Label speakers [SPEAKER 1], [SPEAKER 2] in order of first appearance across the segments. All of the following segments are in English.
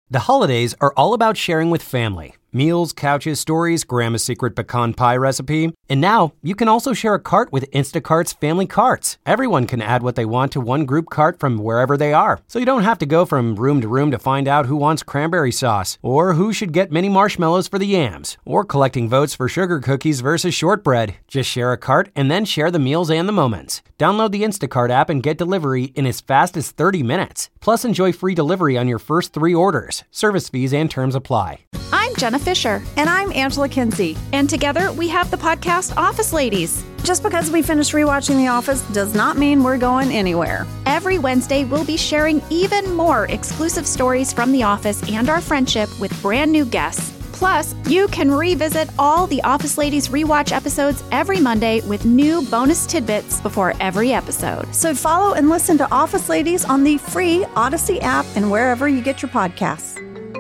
[SPEAKER 1] The holidays are all about sharing with family. Meals, couches, stories, Grandma's secret pecan pie recipe. And now, you can also share a cart with Instacart's Family Carts. Everyone can add what they want to one group cart from wherever they are. So you don't have to go from room to find out who wants cranberry sauce, or who should get mini marshmallows for the yams, or collecting votes for sugar cookies versus shortbread. Just share a cart and then share the meals and the moments. Download the Instacart app and get delivery in as fast as 30 minutes. Plus, enjoy free delivery on your first 3 orders. Service fees and terms apply.
[SPEAKER 2] I'm Jenna Fisher.
[SPEAKER 3] And I'm Angela Kinsey.
[SPEAKER 2] And together we have the podcast Office Ladies.
[SPEAKER 3] Just because we finished rewatching The Office does not mean we're going anywhere.
[SPEAKER 2] Every Wednesday, we'll be sharing even more exclusive stories from The Office and our friendship with brand new guests. Plus, you can revisit all the Office Ladies rewatch episodes every Monday with new bonus tidbits before every episode.
[SPEAKER 3] So follow and listen to Office Ladies on the free Odyssey app and wherever you get your podcasts.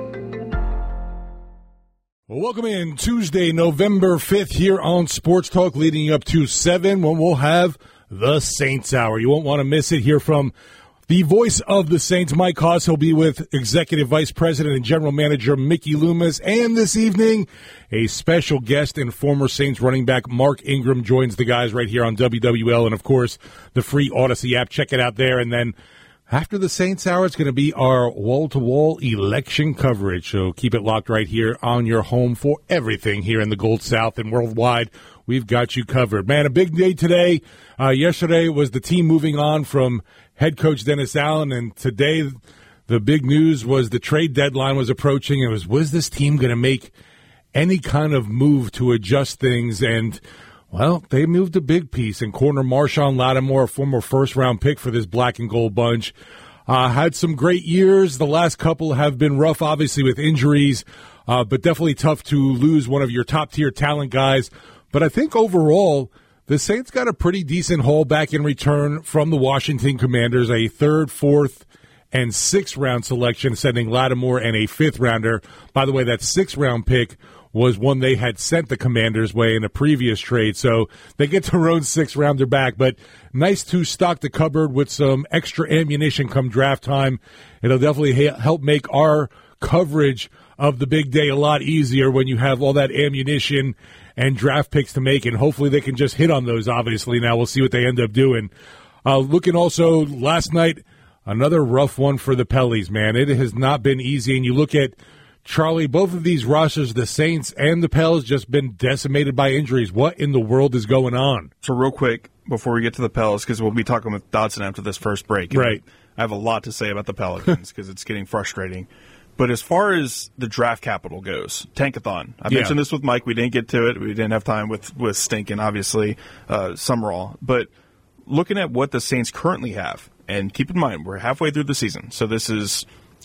[SPEAKER 4] Well, welcome in Tuesday, November 5th here on Sports Talk, leading up to 7 when we'll have the Saints Hour. You won't want to miss it. Hear from the voice of the Saints, Mike Haas. He'll be with Executive Vice President and General Manager Mickey Loomis. And this evening, a special guest and former Saints running back Mark Ingram joins the guys right here on WWL and, of course, the free Odyssey app. Check it out there. And then after the Saints Hour, it's going to be our wall-to-wall election coverage. So keep it locked right here on your home for everything here in the Gold South and worldwide. We've got you covered. Man, a big day today. Yesterday was the team moving on from head coach Dennis Allen, and today the big news was the trade deadline was approaching. It was this team going to make any kind of move to adjust things? And well, they moved a big piece in corner Marshawn Lattimore, a former first-round pick for this black and gold bunch. Had some great years. The last couple have been rough, obviously, with injuries, but definitely tough to lose one of your top-tier talent guys. But I think overall, the Saints got a pretty decent haul back in return from the Washington Commanders, a 3rd, 4th, and 6th-round selection, sending Lattimore and a 5th-rounder. By the way, that 6th-round pick was one they had sent the Commanders' way in a previous trade. So they get their own 6th-rounder back. But nice to stock the cupboard with some extra ammunition come draft time. It'll definitely help make our coverage of the big day a lot easier when you have all that ammunition and draft picks to make. And hopefully they can just hit on those, obviously. Now we'll see what they end up doing. Looking also last night, another rough one for the Pellies, man. It has not been easy. And you look at Charlie, both of these rosters, the Saints and the Pels, just been decimated by injuries. What in the world is going on?
[SPEAKER 5] So real quick, before we get to the Pels, because we'll be talking with Dodson after this first break.
[SPEAKER 4] Right.
[SPEAKER 5] I have a lot to say about the Pelicans because it's getting frustrating. But as far as the draft capital goes, Tankathon. I mentioned this with Mike. We didn't get to it. We didn't have time with Stinkin', obviously, Summerall. But looking at what the Saints currently have, and keep in mind, we're halfway through the season. So this is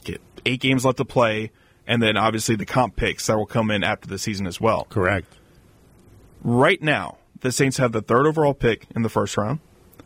[SPEAKER 5] 8 games left to play. And then, obviously, the comp picks that will come in after the season as well.
[SPEAKER 4] Correct.
[SPEAKER 5] Right now, the Saints have the 3rd overall pick in the first round.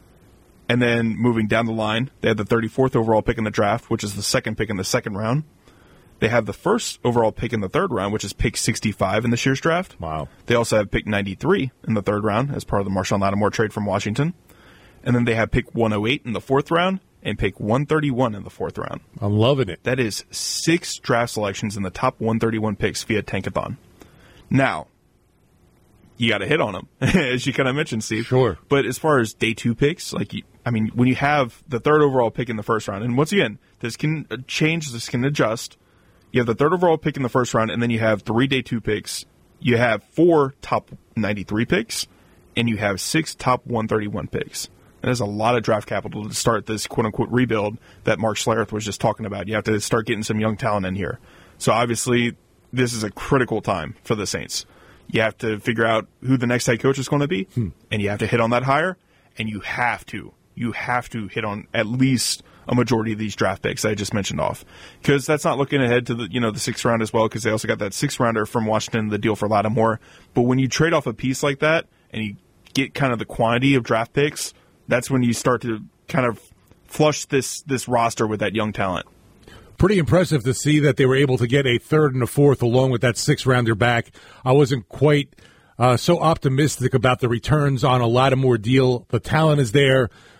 [SPEAKER 5] And then, moving down the line, they have the 34th overall pick in the draft, which is the 2nd pick in the 2nd round. They have the 1st overall pick in the 3rd round, which is pick 65 in this year's draft.
[SPEAKER 4] Wow.
[SPEAKER 5] They also have pick 93 in the 3rd round as part of the Marshawn Lattimore trade from Washington. And then they have pick 108 in the 4th round and pick 131 in the 4th round.
[SPEAKER 4] I'm loving it.
[SPEAKER 5] That is 6 draft selections in the top 131 picks via Tankathon. Now, you got to hit on them, as you kind of mentioned, Steve.
[SPEAKER 4] Sure.
[SPEAKER 5] But as far as day 2 picks, when you have the 3rd overall pick in the first round, and once again, this can change, this can adjust. You have the 3rd overall pick in the first round, and then you have 3 day 2 picks. You have 4 top 93 picks, and you have 6 top 131 picks. That is a lot of draft capital to start this quote-unquote rebuild that Mark Schlereth was just talking about. You have to start getting some young talent in here. So obviously, this is a critical time for the Saints. You have to figure out who the next head coach is going to be, and you have to hit on that hire, and you have to hit on at least a majority of these draft picks that I just mentioned off. Because that's not looking ahead to the 6th round as well, because they also got that 6th rounder from Washington, the deal for Lattimore. But when you trade off a piece like that, and you get kind of the quantity of draft picks, that's when you start to kind of flush this roster with that young talent.
[SPEAKER 4] Pretty impressive to see that they were able to get a 3rd and a 4th along with that 6th-rounder back. I wasn't quite so optimistic about the returns on a Lattimore deal. The talent is there.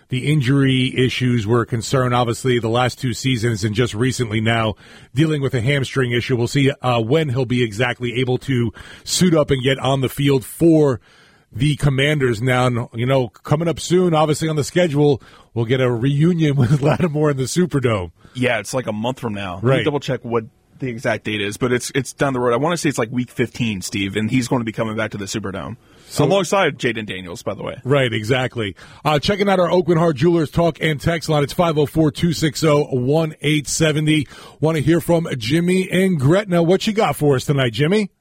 [SPEAKER 4] the injury issues were a concern, obviously, the last 2 seasons and just recently now dealing with a hamstring issue. We'll see when he'll be exactly able to suit up and get on the field for the Commanders. Now, coming up soon, obviously on the schedule, we'll get a reunion with Lattimore in the Superdome.
[SPEAKER 5] Yeah, it's like a month from now.
[SPEAKER 4] Right.
[SPEAKER 5] Let me double-check what the exact date is, but it's down the road. I want to say it's like week 15, Steve, and he's going to be coming back to the Superdome. So, alongside Jaden Daniels, by the way.
[SPEAKER 4] Right, exactly. Checking out our Oakland Heart Jewelers talk and text line. It's 504-260-1870. Want to hear from Jimmy and Gretna. What you got for us tonight, Jimmy?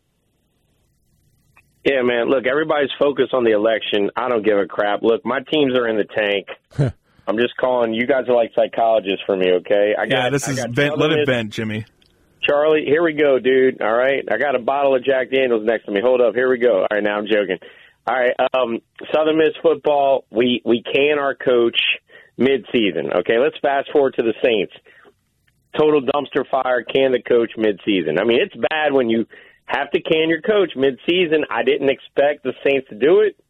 [SPEAKER 6] Yeah, man. Look, everybody's focused on the election. I don't give a crap. Look, my teams are in the tank. I'm just calling. You guys are like psychologists for me, okay?
[SPEAKER 5] Let it vent, Jimmy.
[SPEAKER 6] Charlie, here we go, dude. All right? I got a bottle of Jack Daniels next to me. Hold up. Here we go. All right, now I'm joking. All right, Southern Miss football, we can our coach mid-season, okay? Let's fast forward to the Saints. Total dumpster fire, can the coach mid-season. I mean, it's bad when you have to can your coach mid-season. I didn't expect the Saints to do it.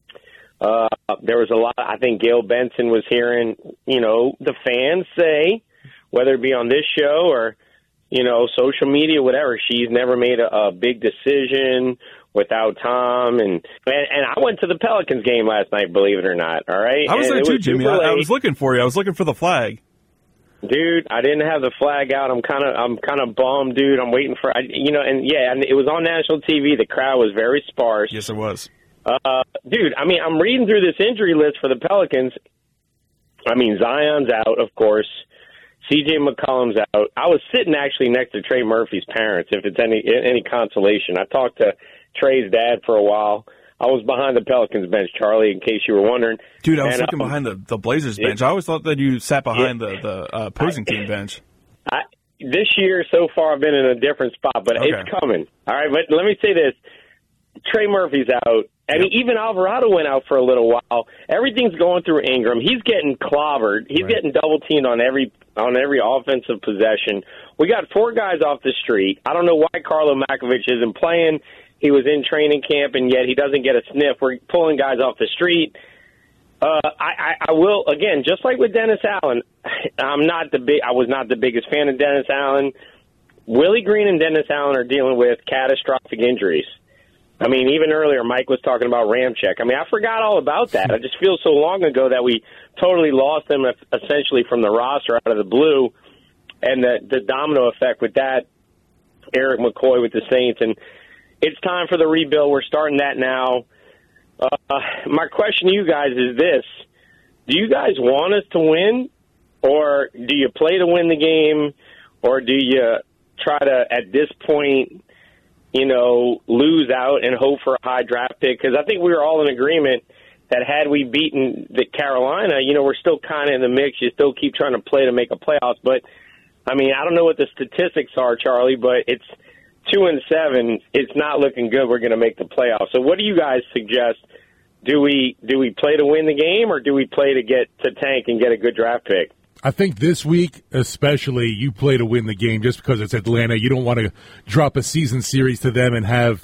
[SPEAKER 6] There was a lot. I think Gail Benson was hearing, the fans say, whether it be on this show or, social media, whatever, she's never made a big decision without Tom. And I went to the Pelicans game last night, believe it or not, all right?
[SPEAKER 5] I was there too, Jimmy. I was looking for you. I was looking for the flag.
[SPEAKER 6] Dude, I didn't have the flag out. I'm kind of bummed, dude. I'm waiting for, and it was on national TV. The crowd was very sparse.
[SPEAKER 5] Yes, it was.
[SPEAKER 6] Dude, I mean, I'm reading through this injury list for the Pelicans. I mean, Zion's out, of course. C.J. McCollum's out. I was sitting actually next to Trey Murphy's parents, if it's any consolation. I talked to Trey's dad for a while. I was behind the Pelicans bench, Charlie, in case you were wondering.
[SPEAKER 5] Dude, I was looking behind the Blazers bench. I always thought that you sat behind the opposing team bench.
[SPEAKER 6] This year, so far, I've been in a different spot, but it's coming. All right, but let me say this. Trey Murphy's out. I mean, even Alvarado went out for a little while. Everything's going through Ingram. He's getting clobbered. He's getting double-teamed on every offensive possession. We got 4 guys off the street. I don't know why Carlo Makovich isn't playing. He was in training camp, and yet he doesn't get a sniff. We're pulling guys off the street. I will, again, just like with Dennis Allen, I was not the biggest fan of Dennis Allen. Willie Green and Dennis Allen are dealing with catastrophic injuries. I mean, even earlier, Mike was talking about Ramczyk. I mean, I forgot all about that. I just feel so long ago that we totally lost them essentially from the roster out of the blue, and the domino effect with that, Eric McCoy with the Saints. And it's time for the rebuild. We're starting that now. My question to you guys is this. Do you guys want us to win, or do you play to win the game, or do you try to, at this point, lose out and hope for a high draft pick? Because I think we were all in agreement that had we beaten the Carolina, we're still kind of in the mix. You still keep trying to play to make a playoffs. But, I mean, I don't know what the statistics are, Charlie, but it's 2-7. It's not looking good. We're going to make the playoffs. So what do you guys suggest? Do we play to win the game, or do we play to get to tank and get a good draft pick?
[SPEAKER 4] I think this week, especially, you play to win the game just because it's Atlanta. You don't want to drop a season series to them and have,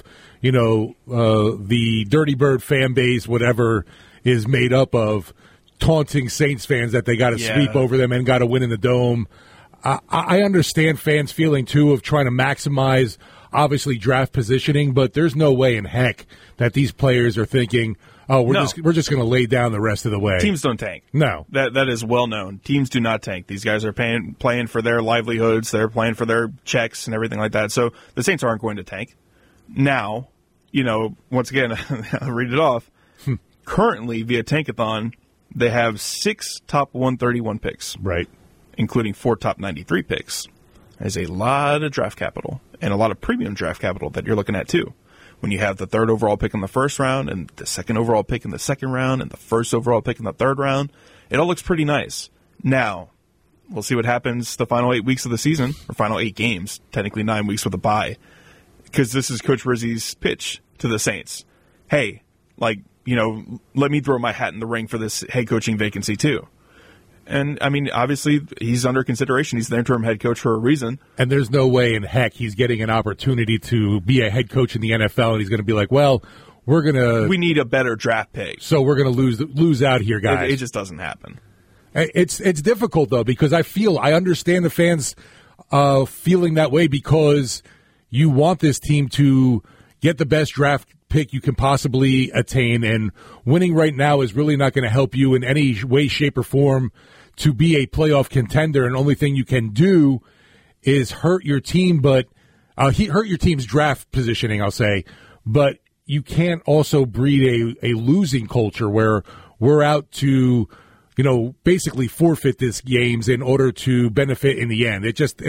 [SPEAKER 4] the Dirty Bird fan base, whatever is made up of, taunting Saints fans that they got to sweep over them and got to win in the Dome. I understand fans' feeling, too, of trying to maximize, obviously, draft positioning, but there's no way in heck that these players are thinking, we're just going to lay down the rest of the way.
[SPEAKER 5] Teams don't tank.
[SPEAKER 4] No.
[SPEAKER 5] That is well known. Teams do not tank. These guys are playing for their livelihoods. They're playing for their checks and everything like that. So the Saints aren't going to tank. Now, once again, I'll read it off. Currently, via Tankathon, they have 6 top 131 picks.
[SPEAKER 4] Right.
[SPEAKER 5] Including 4 top 93 picks. There's a lot of draft capital and a lot of premium draft capital that you're looking at, too. When you have the 3rd overall pick in the 1st round and the 2nd overall pick in the 2nd round and the 1st overall pick in the 3rd round, it all looks pretty nice. Now, we'll see what happens the final 8 weeks of the season, or final 8 games, technically 9 weeks with a bye, because this is Coach Rizzi's pitch to the Saints. Hey, let me throw my hat in the ring for this head coaching vacancy too. And, I mean, obviously, he's under consideration. He's the interim head coach for a reason.
[SPEAKER 4] And there's no way in heck he's getting an opportunity to be a head coach in the NFL, and he's going to be like, well,
[SPEAKER 5] we need a better draft pick.
[SPEAKER 4] So we're going to lose out here, guys.
[SPEAKER 5] It just doesn't happen.
[SPEAKER 4] It's difficult, though, because I understand the fans feeling that way because you want this team to get the best draft pick you can possibly attain, and winning right now is really not going to help you in any way, shape, or form to be a playoff contender, and the only thing you can do is hurt your team, but hurt your team's draft positioning, I'll say, but you can't also breed a losing culture where we're out to, basically forfeit these games in order to benefit in the end.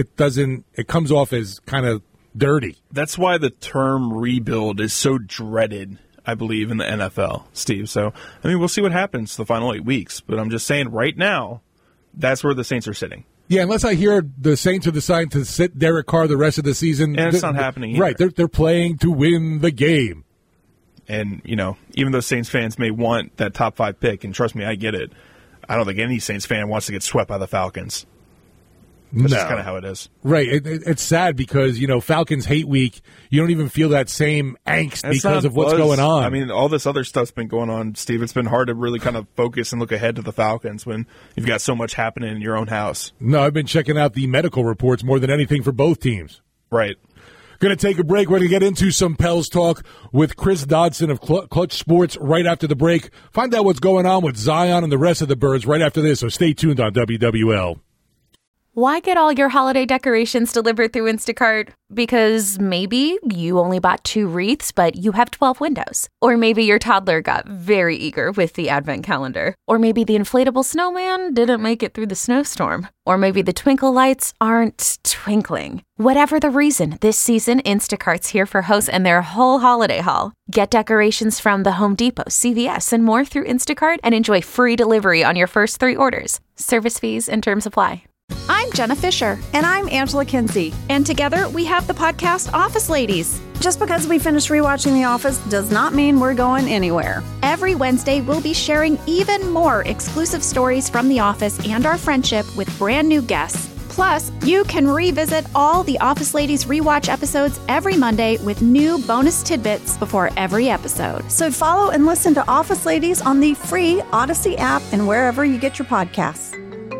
[SPEAKER 4] It comes off as kind of dirty.
[SPEAKER 5] That's why the term rebuild is so dreaded, I believe, in the NFL, Steve. So, we'll see what happens the final 8 weeks, but I'm just saying right now, that's where the Saints are sitting. Yeah,
[SPEAKER 4] unless I hear the Saints are deciding to sit Derek Carr the rest of the season.
[SPEAKER 5] And it's not happening either.
[SPEAKER 4] Right, they're playing to win the game.
[SPEAKER 5] And, even though Saints fans may want that top 5 pick, and trust me, I get it, I don't think any Saints fan wants to get swept by the Falcons. That's just kind of how it is.
[SPEAKER 4] Right. It's sad because, Falcons hate week, you don't even feel that same angst because of what's going on.
[SPEAKER 5] All this other stuff's been going on, Steve. It's been hard to really kind of focus and look ahead to the Falcons when you've got so much happening in your own house.
[SPEAKER 4] No, I've been checking out the medical reports more than anything for both teams.
[SPEAKER 5] Right.
[SPEAKER 4] Going to take a break. We're going to get into some Pels talk with Chris Dodson of Clutch Sports right after the break. Find out what's going on with Zion and the rest of the Birds right after this, so stay tuned on WWL.
[SPEAKER 7] Why get all your holiday decorations delivered through Instacart? Because maybe you only bought 2 wreaths, but you have 12 windows. Or maybe your toddler got very eager with the advent calendar. Or maybe the inflatable snowman didn't make it through the snowstorm. Or maybe the twinkle lights aren't twinkling. Whatever the reason, this season, Instacart's here for hosts and their whole holiday haul. Get decorations from the Home Depot, CVS, and more through Instacart and enjoy free delivery on your first 3 orders. Service fees and terms apply.
[SPEAKER 2] I'm Jenna Fisher.
[SPEAKER 3] And I'm Angela Kinsey.
[SPEAKER 2] And together we have the podcast Office Ladies.
[SPEAKER 3] Just because we finished rewatching The Office does not mean we're going anywhere.
[SPEAKER 2] Every Wednesday, we'll be sharing even more exclusive stories from The Office and our friendship with brand new guests. Plus, you can revisit all the Office Ladies rewatch episodes every Monday with new bonus tidbits before every episode.
[SPEAKER 3] So follow and listen to Office Ladies on the free Odyssey app and wherever you get your podcasts.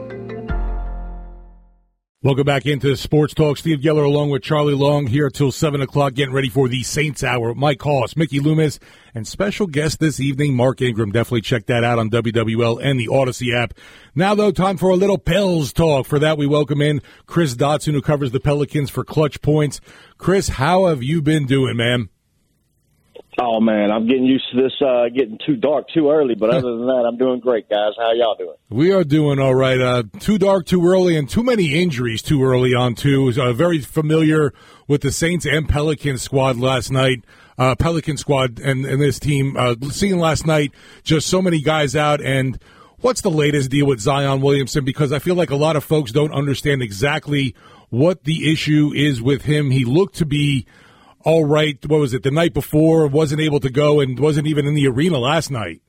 [SPEAKER 4] Welcome back into Sports Talk. Steve Geller along with Charlie Long here till 7 o'clock, getting ready for the Saints Hour. Mike Hoss, Mickey Loomis, and special guest this evening, Mark Ingram. Definitely check that out on WWL and the Odyssey app. Now, though, time for a little Pels talk. For that, we welcome in Chris Dodson, who covers the Pelicans for Clutch Points. Chris, how have you been doing, man?
[SPEAKER 8] Oh, man, I'm getting used to this getting too dark too early, but other than that, I'm doing great, guys. How y'all doing?
[SPEAKER 4] We are doing all right. Too dark too early and too many injuries too early on, too. Very familiar with the Saints and Pelicans squad last night. Pelican squad and this team. Seeing last night just so many guys out. And what's the latest deal with Zion Williamson? Because I feel like a lot of folks don't understand exactly what the issue is with him. He looked to be all right, what was it, the night before, wasn't able to go and wasn't even in the arena last night.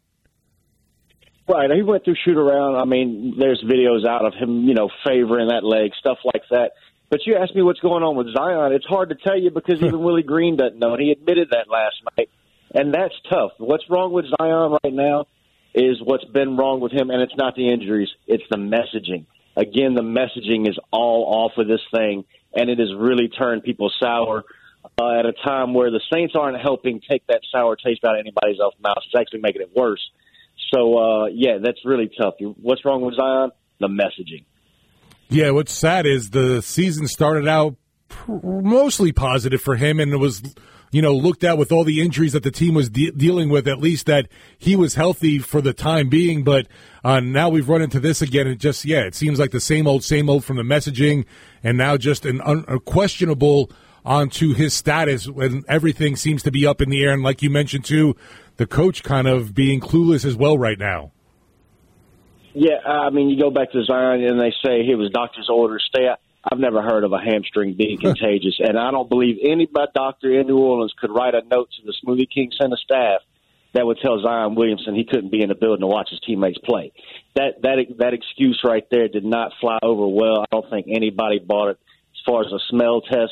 [SPEAKER 8] Right, he went through shoot-around. There's videos out of him, favoring that leg, stuff like that. But you asked me what's going on with Zion. It's hard to tell you because even Willie Green doesn't know, and he admitted that last night. And that's tough. What's wrong with Zion right now is what's been wrong with him, and it's not the injuries. It's the messaging. Again, the messaging is all off of this thing, and it has really turned people sour. At a time where the Saints aren't helping take that sour taste out of anybody's else's mouth. It's actually making it worse. So, that's really tough. What's wrong with Zion? The messaging.
[SPEAKER 4] Yeah, what's sad is the season started out mostly positive for him, and it was, looked at with all the injuries that the team was dealing with, at least that he was healthy for the time being. But now we've run into this again, and just, it seems like the same old from the messaging, and now just an unquestionable onto his status when everything seems to be up in the air. And like you mentioned, too, the coach kind of being clueless as well right now.
[SPEAKER 8] Yeah, you go back to Zion and they say it was doctor's orders, stay out. I've never heard of a hamstring being contagious, and I don't believe any doctor in New Orleans could write a note to the Smoothie King Center staff that would tell Zion Williamson he couldn't be in the building to watch his teammates play. That excuse right there did not fly over well. I don't think anybody bought it. As far as a smell test,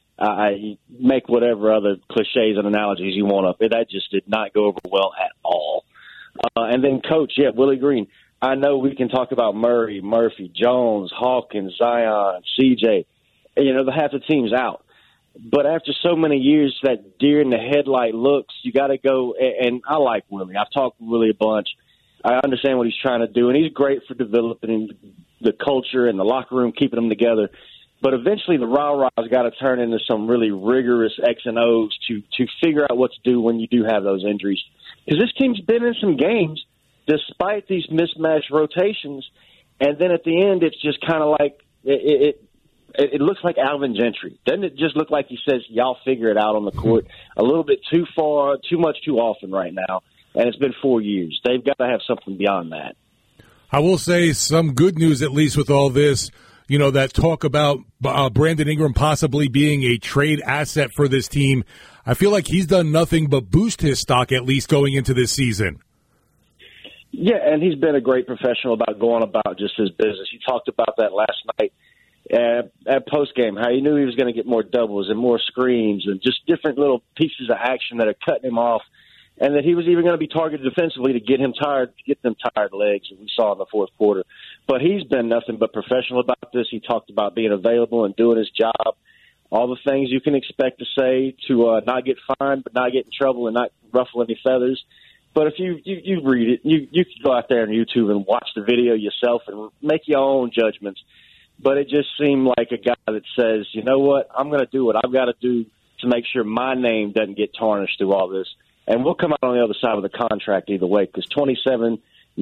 [SPEAKER 8] make whatever other cliches and analogies you want up. That just did not go over well at all. And then coach, Willie Green. I know we can talk about Murray, Murphy, Jones, Hawkins, Zion, CJ. Half the team's out. But after so many years, that deer in the headlight looks, you got to go. And I like Willie. I've talked to Willie a bunch. I understand what he's trying to do, and he's great for developing the culture and the locker room, keeping them together. But eventually the rah-rah's got to turn into some really rigorous X and O's to figure out what to do when you do have those injuries. Because this team's been in some games despite these mismatched rotations, and then at the end it's just kind of like it looks like Alvin Gentry. Doesn't it just look like he says, y'all figure it out on the court a little bit too far, too much, too often right now, and it's been 4 years. They've got to have something beyond that.
[SPEAKER 4] I will say some good news, at least with all this, that talk about Brandon Ingram possibly being a trade asset for this team. I feel like he's done nothing but boost his stock, at least going into this season.
[SPEAKER 8] Yeah, and he's been a great professional about going about just his business. He talked about that last night at postgame, how he knew he was going to get more doubles and more screens and just different little pieces of action that are cutting him off, and that he was even going to be targeted defensively to get them tired legs, as we saw in the fourth quarter. But he's been nothing but professional about this. He talked about being available and doing his job, all the things you can expect to say to not get fined but not get in trouble and not ruffle any feathers. But if you read it, you can go out there on YouTube and watch the video yourself and make your own judgments. But it just seemed like a guy that says, you know what, I'm going to do what I've got to do to make sure my name doesn't get tarnished through all this. And we'll come out on the other side of the contract either way, because 27,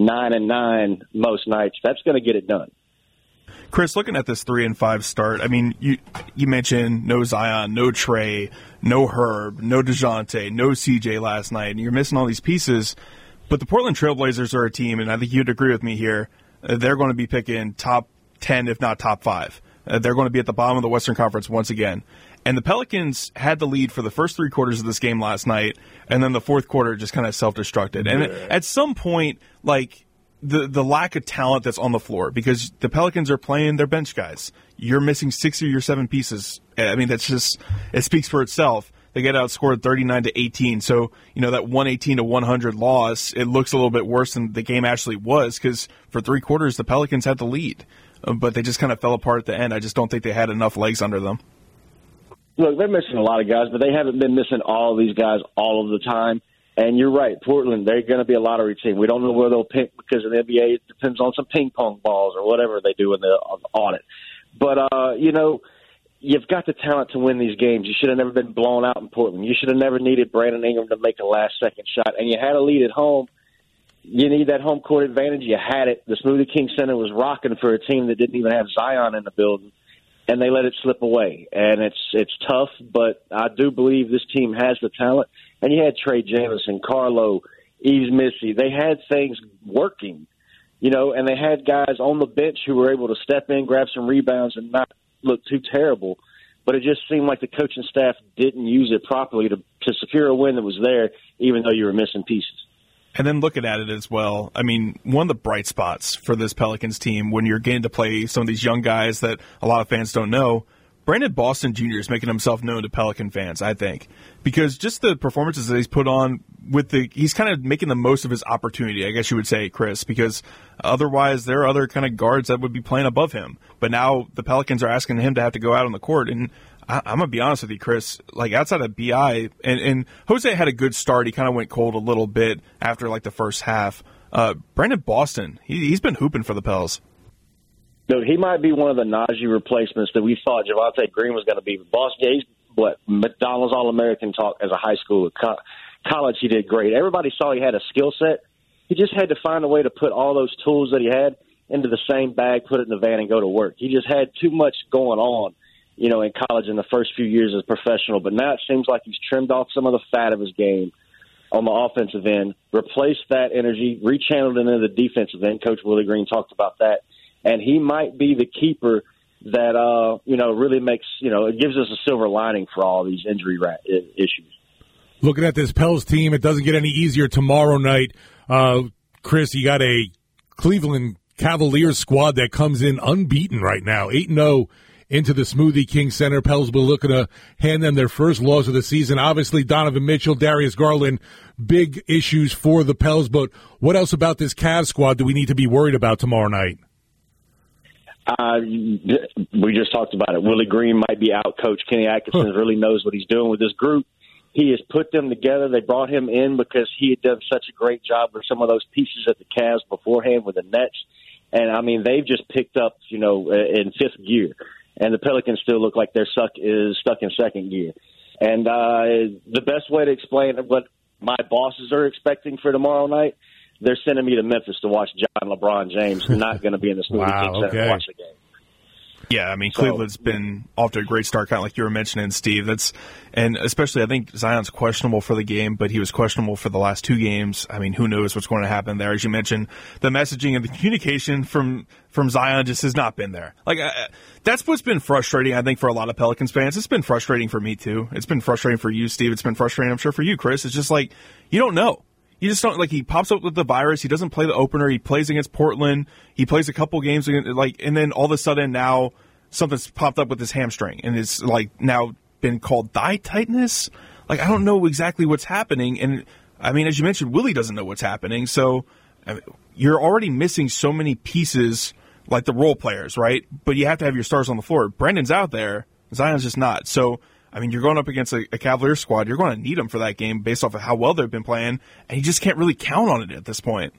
[SPEAKER 8] 9-9 most nights, that's going to get it done.
[SPEAKER 5] Chris, looking at this 3-5 start, I mean, you mentioned no Zion, no Trey, no Herb, no DeJounte, no CJ last night, and you're missing all these pieces. But the Portland Trailblazers are a team, and I think you'd agree with me here, they're going to be picking top 10, if not top 5. They're going to be at the bottom of the Western Conference once again. And the Pelicans had the lead for the first 3 quarters of this game last night, and then the fourth quarter just kind of self-destructed. And at some point, like, the lack of talent that's on the floor, because the Pelicans are playing their bench guys. You're missing 6 of your 7 pieces. I mean, that's just, it speaks for itself. They get outscored 39-18. So, that 118-100 loss, it looks a little bit worse than the game actually was, because for 3 quarters, the Pelicans had the lead. But they just kind of fell apart at the end. I just don't think they had enough legs under them.
[SPEAKER 8] Look, they're missing a lot of guys, but they haven't been missing all of these guys all of the time. And you're right, Portland, they're going to be a lottery team. We don't know where they'll pick because in the NBA it depends on some ping pong balls or whatever they do in the audit. But, you've got the talent to win these games. You should have never been blown out in Portland. You should have never needed Brandon Ingram to make a last-second shot. And you had a lead at home. You need that home court advantage. You had it. The Smoothie King Center was rocking for a team that didn't even have Zion in the building, and they let it slip away. And it's tough, but I do believe this team has the talent. And you had Trey Jamison, Carlo, Yves Missy. They had things working, and they had guys on the bench who were able to step in, grab some rebounds, and not look too terrible. But it just seemed like the coaching staff didn't use it properly to secure a win that was there, even though you were missing pieces.
[SPEAKER 5] And then looking at it as well, I mean, one of the bright spots for this Pelicans team when you're getting to play some of these young guys that a lot of fans don't know, Brandon Boston Jr. is making himself known to Pelican fans, I think, because just the performances that he's put on he's kind of making the most of his opportunity, I guess you would say, Chris, because otherwise there are other kind of guards that would be playing above him. But now the Pelicans are asking him to have to go out on the court, and I'm going to be honest with you, Chris, like outside of B.I., and Jose had a good start. He kind of went cold a little bit after like the first half. Brandon Boston, he's been hooping for the Pels.
[SPEAKER 8] Look, he might be one of the Najee replacements that we thought Javonte Green was going to be. Boston, he's McDonald's All-American talk as a high schooler. College, he did great. Everybody saw he had a skill set. He just had to find a way to put all those tools that he had into the same bag, put it in the van, and go to work. He just had too much going on, in college in the first few years as a professional. But now it seems like he's trimmed off some of the fat of his game on the offensive end, replaced that energy, rechanneled it into the defensive end. Coach Willie Green talked about that. And he might be the keeper that, really makes, it gives us a silver lining for all these injury issues.
[SPEAKER 4] Looking at this Pels team, it doesn't get any easier tomorrow night. Chris, you got a Cleveland Cavaliers squad that comes in unbeaten right now, 8-0 into the Smoothie King Center. Pels will be looking to hand them their first loss of the season. Obviously, Donovan Mitchell, Darius Garland, big issues for the Pels. But what else about this Cavs squad do we need to be worried about tomorrow night?
[SPEAKER 8] We just talked about it. Willie Green might be out. Coach Kenny Atkinson really knows what he's doing with this group. He has put them together. They brought him in because he had done such a great job with some of those pieces at the Cavs beforehand with the Nets. And, I mean, they've just picked up, in fifth gear. And the Pelicans still look like they're stuck in second gear. And the best way to explain what my bosses are expecting for tomorrow night, they're sending me to Memphis to watch John LeBron James. Not going to be in the Smoothie King Center to watch the game.
[SPEAKER 5] Yeah, I mean, Cleveland's been off to a great start, kind of like you were mentioning, Steve. And especially, I think Zion's questionable for the game, but he was questionable for the last two games. I mean, who knows what's going to happen there? As you mentioned, the messaging and the communication from Zion just has not been there. That's what's been frustrating, I think, for a lot of Pelicans fans. It's been frustrating for me, too. It's been frustrating for you, Steve. It's been frustrating, I'm sure, for you, Chris. It's just you don't know. You just don't, he pops up with the virus. He doesn't play the opener. He plays against Portland. He plays a couple games, and then all of a sudden now something's popped up with his hamstring, and it's, now been called thigh tightness. I don't know exactly what's happening. And, I mean, as you mentioned, Willie doesn't know what's happening. So you're already missing so many pieces, like the role players, right? But you have to have your stars on the floor. Brandon's out there. Zion's just not. So, I mean, you're going up against a Cavaliers squad. You're going to need them for that game based off of how well they've been playing, and you just can't really count on it at this point.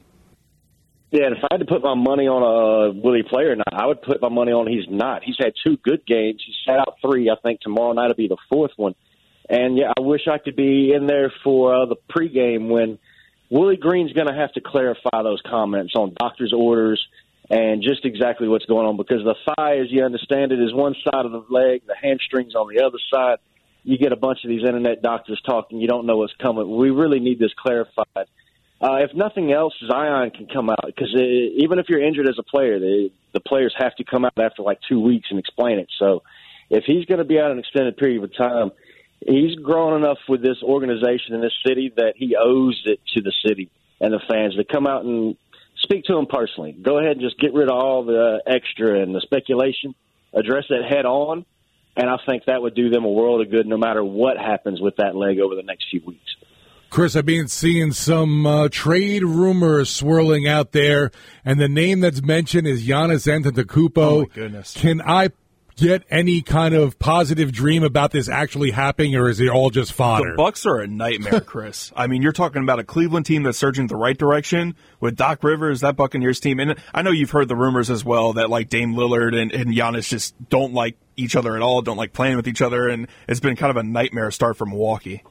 [SPEAKER 8] Yeah, and if I had to put my money on a Willie play or not, I would put my money on he's not. He's had two good games. He's sat out three. I think tomorrow night will be the fourth one. And, yeah, I wish I could be in there for the pregame when Willie Green's going to have to clarify those comments on doctor's orders and just exactly what's going on, because the thigh, as you understand it, is one side of the leg, the hamstring's on the other side. You get a bunch of these internet doctors talking, you don't know what's coming. We really need this clarified. If nothing else, Zion can come out, because even if you're injured as a player, the players have to come out after 2 weeks and explain it. So if he's going to be out an extended period of time, he's grown enough with this organization in this city that he owes it to the city and the fans to come out and speak to him personally. Go ahead and just get rid of all the extra and the speculation, address it head on, and I think that would do them a world of good no matter what happens with that leg over the next few weeks.
[SPEAKER 4] Chris, I've been seeing some trade rumors swirling out there, and the name that's mentioned is Giannis Antetokounmpo.
[SPEAKER 5] Oh, my goodness.
[SPEAKER 4] Can I get any kind of positive dream about this actually happening, or is it all just fodder?
[SPEAKER 5] The Bucks are a nightmare, Chris. I mean, you're talking about a Cleveland team that's surging the right direction with Doc Rivers, that Buccaneers team. And I know you've heard the rumors as well that, Dame Lillard and Giannis just don't like each other at all, don't like playing with each other, and it's been kind of a nightmare start for Milwaukee.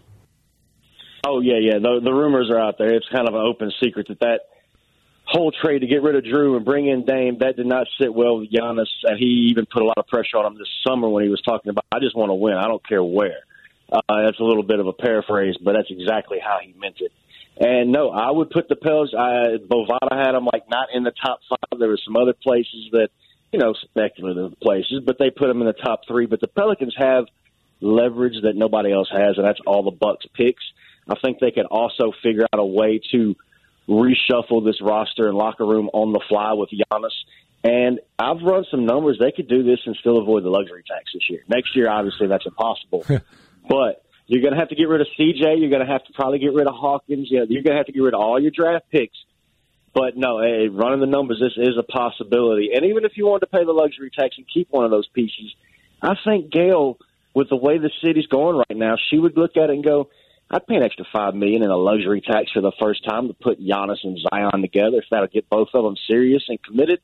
[SPEAKER 8] Oh, yeah. The rumors are out there. It's kind of an open secret that whole trade to get rid of Drew and bring in Dame, that did not sit well with Giannis, and he even put a lot of pressure on him this summer when he was talking about, I just want to win. I don't care where. That's a little bit of a paraphrase, but that's exactly how he meant it. And, no, I would put the Pels, Bovada had them, not in the top five. There were some other places that, speculative places, but they put them in the top three. But the Pelicans have leverage that nobody else has, and that's all the Bucks picks. I think they could also figure out a way to reshuffle this roster and locker room on the fly with Giannis. And I've run some numbers. They could do this and still avoid the luxury tax this year. Next year, obviously, that's impossible. But you're going to have to get rid of CJ. You're going to have to probably get rid of Hawkins. You're going to have to get rid of all your draft picks. But, no, running the numbers, this is a possibility. And even if you wanted to pay the luxury tax and keep one of those pieces, I think Gail, with the way the city's going right now, she would look at it and go, I'd pay an extra $5 million in a luxury tax for the first time to put Giannis and Zion together. If that'll get both of them serious and committed,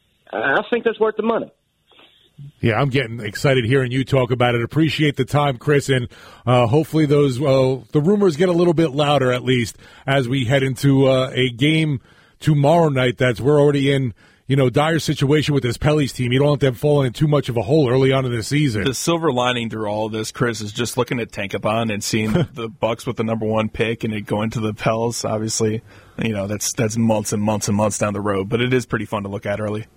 [SPEAKER 8] I think that's worth the money.
[SPEAKER 4] Yeah, I'm getting excited hearing you talk about it. Appreciate the time, Chris, and hopefully those the rumors get a little bit louder at least as we head into a game tomorrow night. We're already in. Dire situation with this Pellies team. You don't want them falling in too much of a hole early on in the season.
[SPEAKER 5] The silver lining through all of this, Chris, is just looking at Tankathon and seeing the Bucks with the number one pick and it going to the Pels. Obviously, that's months and months and months down the road, but it is pretty fun to look at early.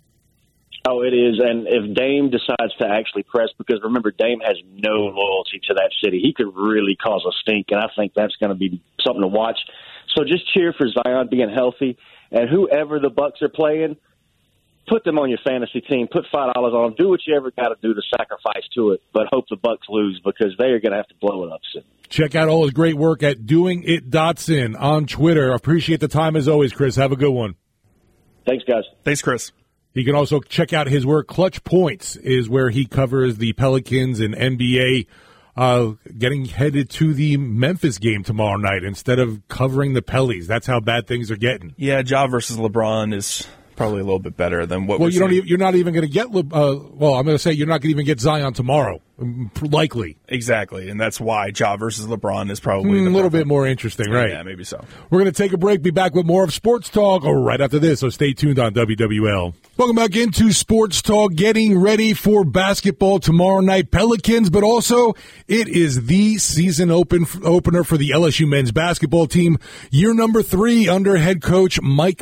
[SPEAKER 8] Oh, it is. And if Dame decides to actually press, because remember, Dame has no loyalty to that city. He could really cause a stink, and I think that's going to be something to watch. So just cheer for Zion being healthy. And whoever the Bucks are playing, put them on your fantasy team. Put $5 on them. Do what you ever got to do to sacrifice to it, but hope the Bucks lose because they are going to have to blow it up soon.
[SPEAKER 4] Check out all his great work at doingit.sin on Twitter. Appreciate the time as always, Chris. Have a good one.
[SPEAKER 8] Thanks, guys.
[SPEAKER 5] Thanks, Chris.
[SPEAKER 4] You can also check out his work. Clutch Points is where he covers the Pelicans and NBA getting headed to the Memphis game tomorrow night instead of covering the Pellies. That's how bad things are getting.
[SPEAKER 5] Yeah, Ja versus LeBron is probably a little bit better than what. Well,
[SPEAKER 4] you're not even going to get. I'm going to say you're not going to even get Zion tomorrow, likely.
[SPEAKER 5] Exactly, and that's why Ja versus LeBron is probably
[SPEAKER 4] a little bit more interesting, right?
[SPEAKER 5] Yeah, maybe so.
[SPEAKER 4] We're going to take a break. Be back with more of Sports Talk right after this. So stay tuned on WWL. Welcome back into Sports Talk. Getting ready for basketball tomorrow night, Pelicans, but also it is the season opener for the LSU men's basketball team. Year number 3 under head coach Matt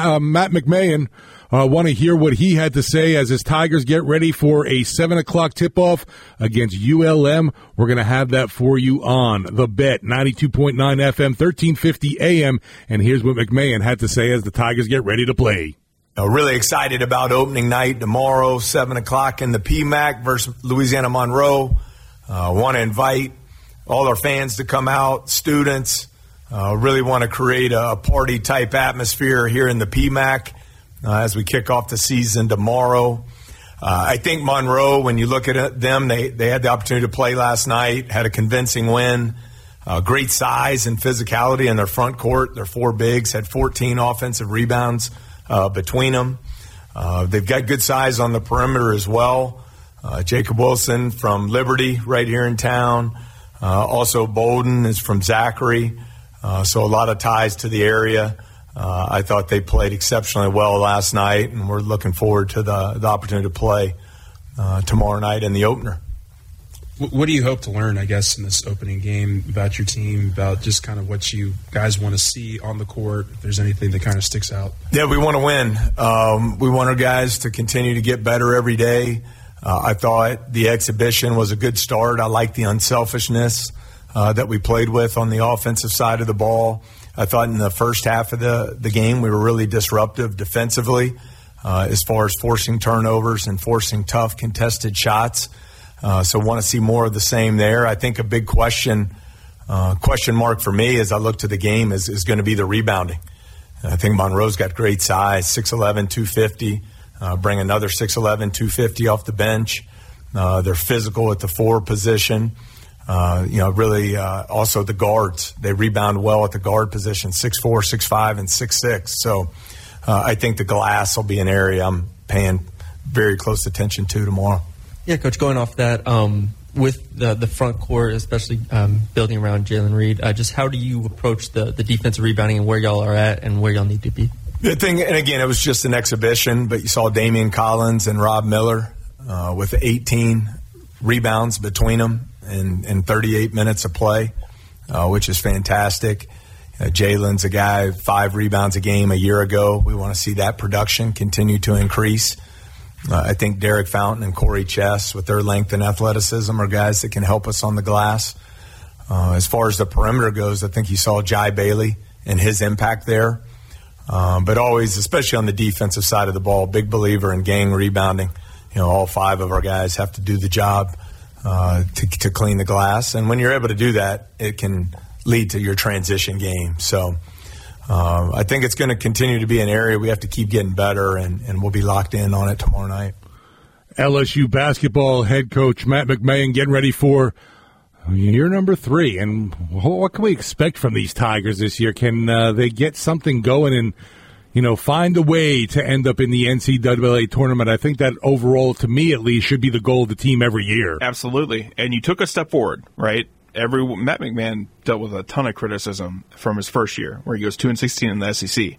[SPEAKER 4] McMahon. Want to hear what he had to say as his Tigers get ready for a 7 o'clock tip-off against ULM. We're going to have that for you on The Bet, 92.9 FM, 1350 AM. And here's what McMahon had to say as the Tigers get ready to play.
[SPEAKER 9] Really excited about opening night tomorrow, 7 o'clock in the PMAC versus Louisiana Monroe. Want to invite all our fans to come out, students. Really want to create a party-type atmosphere here in the PMAC as we kick off the season tomorrow. I think Monroe, when you look at them, they had the opportunity to play last night, had a convincing win. Great size and physicality in their front court. Their 4 bigs had 14 offensive rebounds between them. They've got good size on the perimeter as well. Jacob Wilson from Liberty right here in town. Also Bolden is from Zachary. So a lot of ties to the area. I thought they played exceptionally well last night, and we're looking forward to the opportunity to play tomorrow night in the opener.
[SPEAKER 10] What do you hope to learn, I guess, in this opening game about your team, about just kind of what you guys want to see on the court, if there's anything that kind of sticks out?
[SPEAKER 9] Yeah, we want to win. We want our guys to continue to get better every day. I thought the exhibition was a good start. I like the unselfishness that we played with on the offensive side of the ball. I thought in the first half of the game we were really disruptive defensively as far as forcing turnovers and forcing tough contested shots. So want to see more of the same there. I think a big question mark for me as I look to the game is going to be the rebounding. I think Monroe's got great size, 6'11", 250. Bring another 6'11", 250 off the bench. They're physical at the 4 position. Really also the guards. They rebound well at the guard position, 6'4", 6'5", and 6'6". So I think the glass will be an area I'm paying very close attention to tomorrow.
[SPEAKER 11] Yeah, Coach, going off that, with the front court, especially building around Jalen Reed, just how do you approach the defensive rebounding and where y'all are at and where y'all need to be?
[SPEAKER 9] The thing, and again, it was just an exhibition, but you saw Damian Collins and Rob Miller with 18 rebounds between them in 38 minutes of play, which is fantastic. Jalen's a guy, 5 rebounds a game a year ago. We want to see that production continue to increase. I think Derek Fountain and Corey Chess, with their length and athleticism, are guys that can help us on the glass. As far as the perimeter goes, I think you saw Jai Bailey and his impact there. But always, especially on the defensive side of the ball, big believer in gang rebounding. All 5 of our guys have to do the job to clean the glass. And when you're able to do that, it can lead to your transition game. So I think it's going to continue to be an area we have to keep getting better, and we'll be locked in on it tomorrow night.
[SPEAKER 4] LSU basketball head coach Matt McMahon getting ready for year number 3. And what can we expect from these Tigers this year? Can they get something going and, find a way to end up in the NCAA tournament? I think that overall, to me at least, should be the goal of the team every year.
[SPEAKER 5] Absolutely. And you took a step forward, right? Matt McMahon dealt with a ton of criticism from his first year, where he goes 2-16 in the SEC,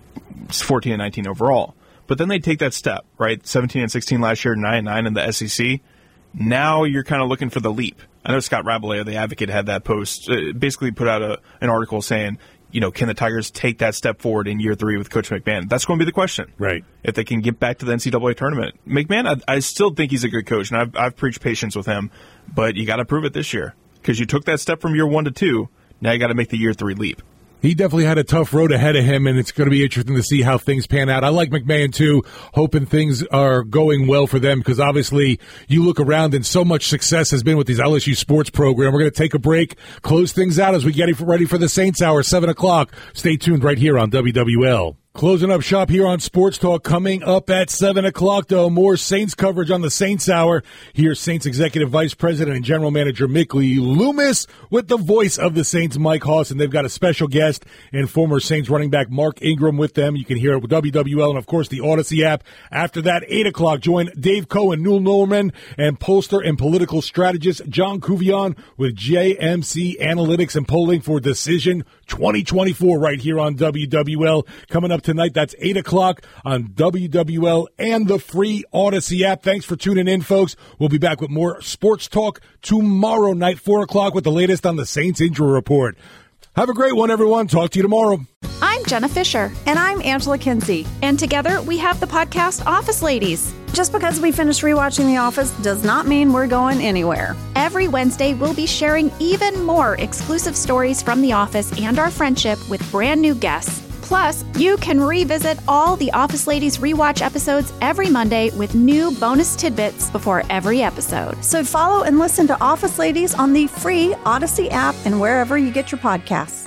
[SPEAKER 5] 14-19 overall. But then they take that step, right? 17-16 last year, 9-9 in the SEC. Now you're kind of looking for the leap. I know Scott Rabelais, the Advocate, had that post, basically put out an article saying, can the Tigers take that step forward in year 3 with Coach McMahon? That's going to be the question.
[SPEAKER 4] Right. If
[SPEAKER 5] they can get back to the NCAA tournament. McMahon, I still think he's a good coach, and I've preached patience with him, but you got to prove it this year. Because you took that step from year 1 to 2, now you got to make the year 3 leap.
[SPEAKER 4] He definitely had a tough road ahead of him, and it's going to be interesting to see how things pan out. I like McMahon, too, hoping things are going well for them, because obviously you look around and so much success has been with these LSU sports program. We're going to take a break, close things out as we get ready for the Saints Hour, 7 o'clock. Stay tuned right here on WWL. Closing up shop here on Sports Talk. Coming up at 7 o'clock, though, more Saints coverage on the Saints Hour. Here's Saints Executive Vice President and General Manager Mick Lee Loomis with the voice of the Saints, Mike Hoss. And they've got a special guest and former Saints running back Mark Ingram with them. You can hear it with WWL and, of course, the Odyssey app. After that, 8 o'clock, join Dave Cohen, Newell Norman, and pollster and political strategist John Cuvion with JMC Analytics and Polling for Decision 2024 right here on WWL. Coming up tonight, that's 8 o'clock on WWL and the free Odyssey app. Thanks for tuning in, folks. We'll be back with more sports talk tomorrow night, 4 o'clock, with the latest on the Saints injury report. Have a great one, everyone. Talk to you tomorrow.
[SPEAKER 2] I'm Jenna Fisher.
[SPEAKER 3] And I'm Angela Kinsey.
[SPEAKER 2] And together we have the podcast Office Ladies.
[SPEAKER 3] Just because we finished rewatching The Office does not mean we're going anywhere.
[SPEAKER 2] Every Wednesday, we'll be sharing even more exclusive stories from The Office and our friendship with brand new guests. Plus, you can revisit all the Office Ladies rewatch episodes every Monday with new bonus tidbits before every episode.
[SPEAKER 3] So follow and listen to Office Ladies on the free Odyssey app and wherever you get your podcasts.